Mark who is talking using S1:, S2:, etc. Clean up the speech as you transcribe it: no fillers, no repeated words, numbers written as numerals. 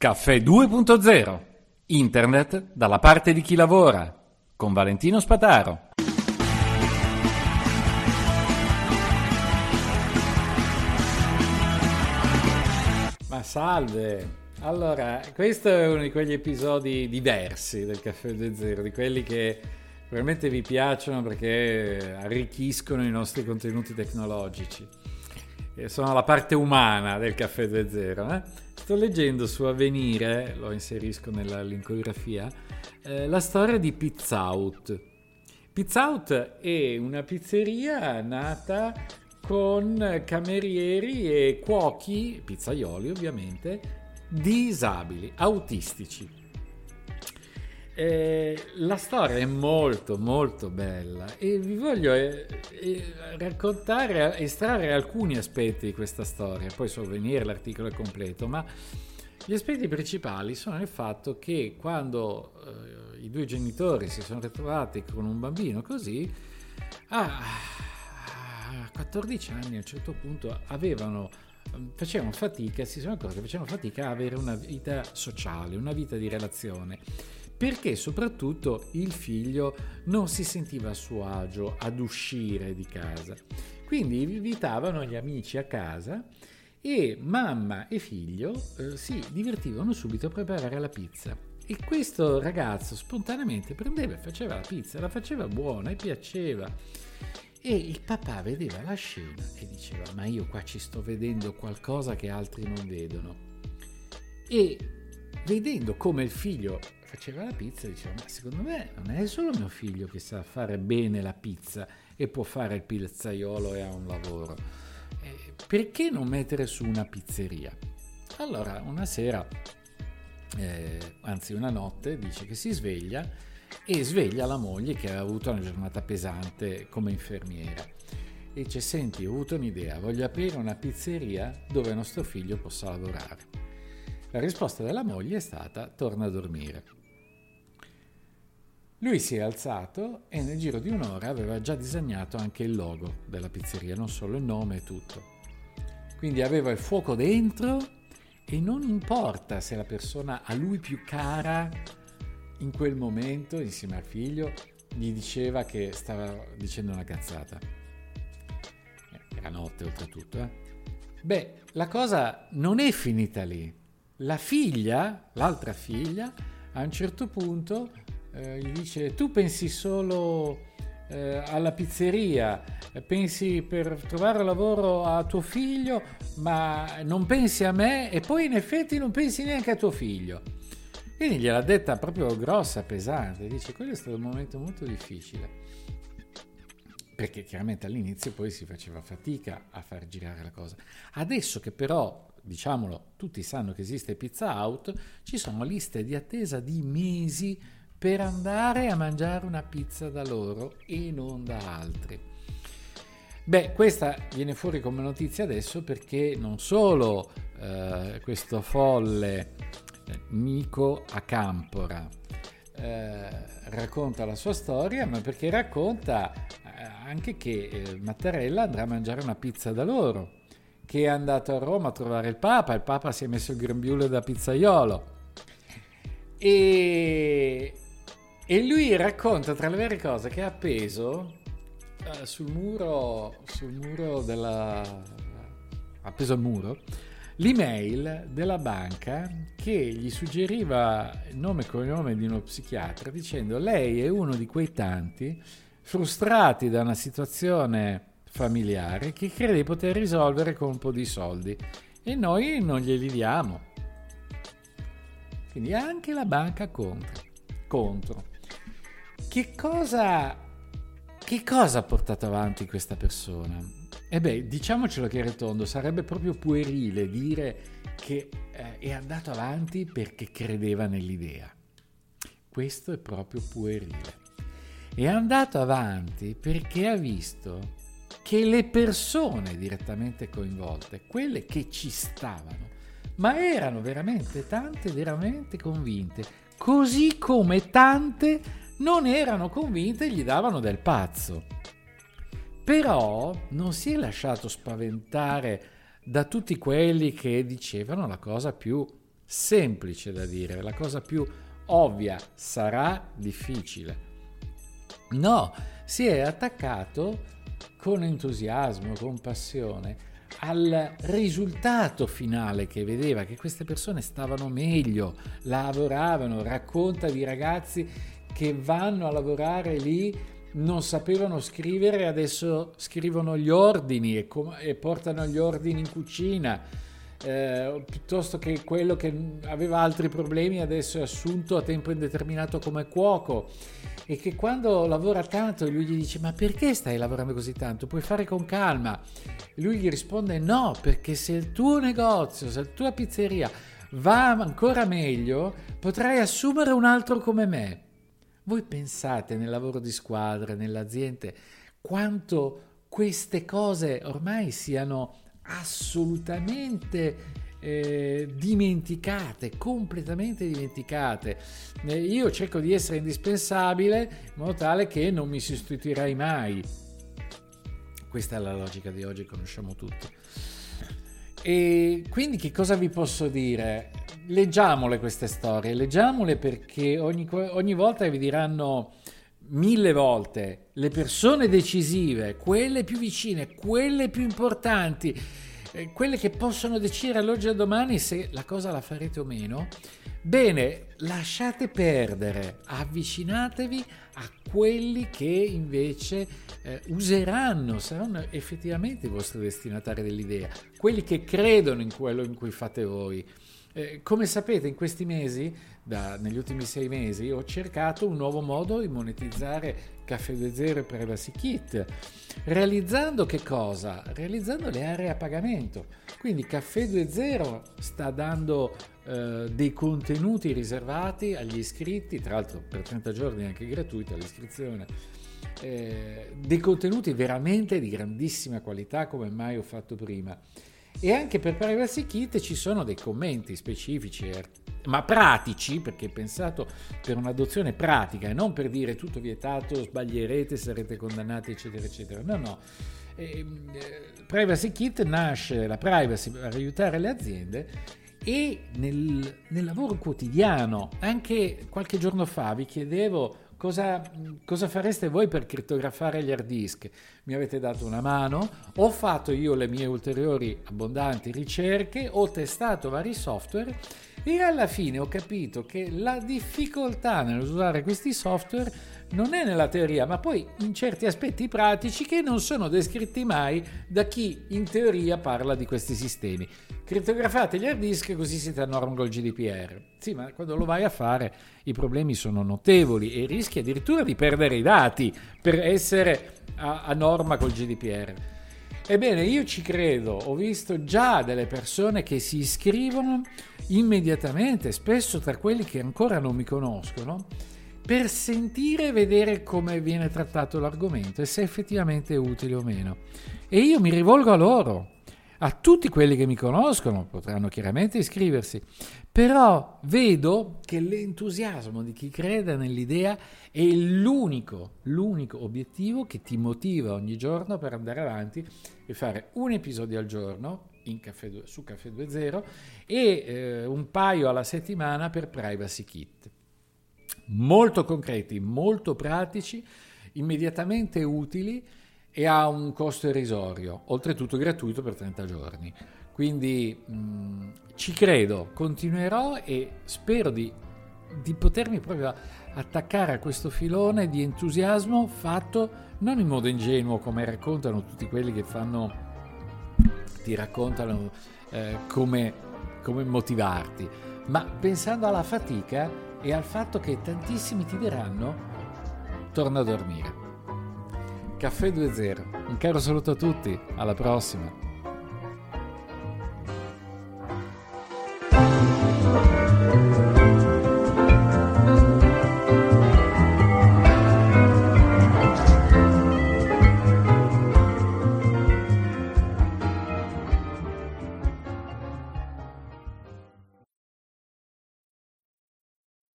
S1: Caffè 2.0. Internet dalla parte di chi lavora. Con Valentino Spataro. Ma salve! Allora, questo è uno di quegli episodi diversi del Caffè 2.0, di quelli che veramente vi piacciono perché arricchiscono i nostri contenuti tecnologici. Sono la parte umana del Caffè 2.0. Sto leggendo su Avvenire, lo inserisco nella linkografia, la storia di Pizza Hut. Pizza Hut è una pizzeria nata con camerieri e cuochi, pizzaioli ovviamente, disabili, autistici. La storia è molto molto bella e vi voglio raccontare, estrarre alcuni aspetti di questa storia, poi sovvenire, l'articolo è completo, ma gli aspetti principali sono il fatto che quando i due genitori si sono ritrovati con un bambino così, a 14 anni a un certo punto facevano fatica, si sono accorti che facevano fatica a avere una vita sociale, una vita di relazione, perché soprattutto il figlio non si sentiva a suo agio ad uscire di casa. Quindi invitavano gli amici a casa e mamma e figlio si divertivano subito a preparare la pizza. E questo ragazzo spontaneamente prendeva e faceva la pizza, la faceva buona e piaceva. E il papà vedeva la scena e diceva: ma io qua ci sto vedendo qualcosa che altri non vedono. E vedendo come il figlio faceva la pizza diceva: ma secondo me non è solo mio figlio che sa fare bene la pizza e può fare il pizzaiolo e ha un lavoro, perché non mettere su una pizzeria? Allora una sera, anzi una notte, dice che si sveglia e sveglia la moglie che aveva avuto una giornata pesante come infermiera e dice: senti, ho avuto un'idea, voglio aprire una pizzeria dove nostro figlio possa lavorare. La risposta della moglie è stata: torna a dormire. Lui si è alzato e nel giro di un'ora aveva già disegnato anche il logo della pizzeria, non solo il nome e tutto. Quindi aveva il fuoco dentro e non importa se la persona a lui più cara in quel momento, insieme al figlio, gli diceva che stava dicendo una cazzata. Era notte oltretutto. Beh, la cosa non è finita lì. La figlia, l'altra figlia, a un certo punto gli dice: tu pensi solo alla pizzeria, pensi per trovare lavoro a tuo figlio, ma non pensi a me, e poi in effetti non pensi neanche a tuo figlio. Quindi gliel'ha detta proprio grossa, pesante. Dice: quello è stato un momento molto difficile, perché chiaramente all'inizio poi si faceva fatica a far girare la cosa. Adesso che però, diciamolo, tutti sanno che esiste Pizza Hut, ci sono liste di attesa di mesi per andare a mangiare una pizza da loro e non da altri. Beh, questa viene fuori come notizia adesso perché non solo questo folle Nico Acampora racconta la sua storia, ma perché racconta anche che Mattarella andrà a mangiare una pizza da loro, che è andato a Roma a trovare il Papa si è messo il grembiule da pizzaiolo e lui racconta, tra le varie cose, che ha appeso sul muro al muro l'email della banca che gli suggeriva il nome e cognome di uno psichiatra, dicendo: lei è uno di quei tanti frustrati da una situazione familiare che crede di poter risolvere con un po' di soldi e noi non glieli diamo. Quindi anche la banca contro. Che cosa ha portato avanti questa persona? Diciamocelo chiaro e tondo, sarebbe proprio puerile dire che è andato avanti perché credeva nell'idea. Questo è proprio puerile. È andato avanti perché ha visto che le persone direttamente coinvolte, quelle che ci stavano, ma erano veramente tante, veramente convinte, così come tante non erano convinte e gli davano del pazzo. Però non si è lasciato spaventare da tutti quelli che dicevano la cosa più semplice da dire, la cosa più ovvia: sarà difficile. No, si è attaccato con entusiasmo, con passione al risultato finale, che vedeva che queste persone stavano meglio, lavoravano. Racconta di ragazzi che vanno a lavorare lì, non sapevano scrivere, adesso scrivono gli ordini e portano gli ordini in cucina, piuttosto che quello che aveva altri problemi adesso è assunto a tempo indeterminato come cuoco, e che quando lavora tanto lui gli dice: ma perché stai lavorando così tanto? Puoi fare con calma. E lui gli risponde: no, perché se il tuo negozio, se la tua pizzeria va ancora meglio, potrai assumere un altro come me. Voi pensate nel lavoro di squadra, nell'azienda, quanto queste cose ormai siano assolutamente dimenticate, completamente dimenticate. Io cerco di essere indispensabile in modo tale che non mi sostituirai mai. Questa è la logica di oggi, conosciamo tutti. E quindi che cosa vi posso dire? Leggiamole queste storie, leggiamole, perché ogni volta vi diranno 1000 volte le persone decisive, quelle più vicine, quelle più importanti, quelle che possono decidere dall'oggi al domani se la cosa la farete o meno. Bene, lasciate perdere, avvicinatevi a quelli che invece useranno, saranno effettivamente i vostri destinatari dell'idea, quelli che credono in quello in cui fate voi. Come sapete, in questi mesi, negli ultimi 6 mesi, ho cercato un nuovo modo di monetizzare Caffè 2.0 e Privacy Kit, realizzando che cosa? Realizzando le aree a pagamento. Quindi Caffè 2.0 sta dando dei contenuti riservati agli iscritti, tra l'altro per 30 giorni anche gratuita l'iscrizione, dei contenuti veramente di grandissima qualità, come mai ho fatto prima. E anche per Privacy Kit ci sono dei commenti specifici, ma pratici, perché è pensato per un'adozione pratica e non per dire tutto vietato, sbaglierete, sarete condannati, eccetera, eccetera. No. Privacy Kit nasce, la privacy, per aiutare le aziende, e nel lavoro quotidiano. Anche qualche giorno fa vi chiedevo cosa fareste voi per crittografare gli hard disk. Mi avete dato una mano, ho fatto io le mie ulteriori abbondanti ricerche, ho testato vari software e alla fine ho capito che la difficoltà nell'usare questi software non è nella teoria, ma poi in certi aspetti pratici che non sono descritti mai da chi in teoria parla di questi sistemi. Crittografate gli hard disk così siete a norma col GDPR. Sì, ma quando lo vai a fare i problemi sono notevoli e rischi addirittura di perdere i dati per essere a norma col GDPR. Ebbene, io ci credo, ho visto già delle persone che si iscrivono immediatamente, spesso tra quelli che ancora non mi conoscono, per sentire e vedere come viene trattato l'argomento e se effettivamente è utile o meno. E io mi rivolgo a loro. A tutti quelli che mi conoscono potranno chiaramente iscriversi, però vedo che l'entusiasmo di chi crede nell'idea è l'unico obiettivo che ti motiva ogni giorno per andare avanti e fare un episodio al giorno su Caffè 2.0 e un paio alla settimana per Privacy Kit. Molto concreti, molto pratici, immediatamente utili e ha un costo irrisorio, oltretutto gratuito per 30 giorni. Quindi ci credo, continuerò e spero di potermi proprio attaccare a questo filone di entusiasmo fatto non in modo ingenuo come raccontano tutti quelli che ti raccontano come motivarti, ma pensando alla fatica e al fatto che tantissimi ti diranno: torna a dormire. Caffè 2.0, un caro saluto a tutti, alla prossima.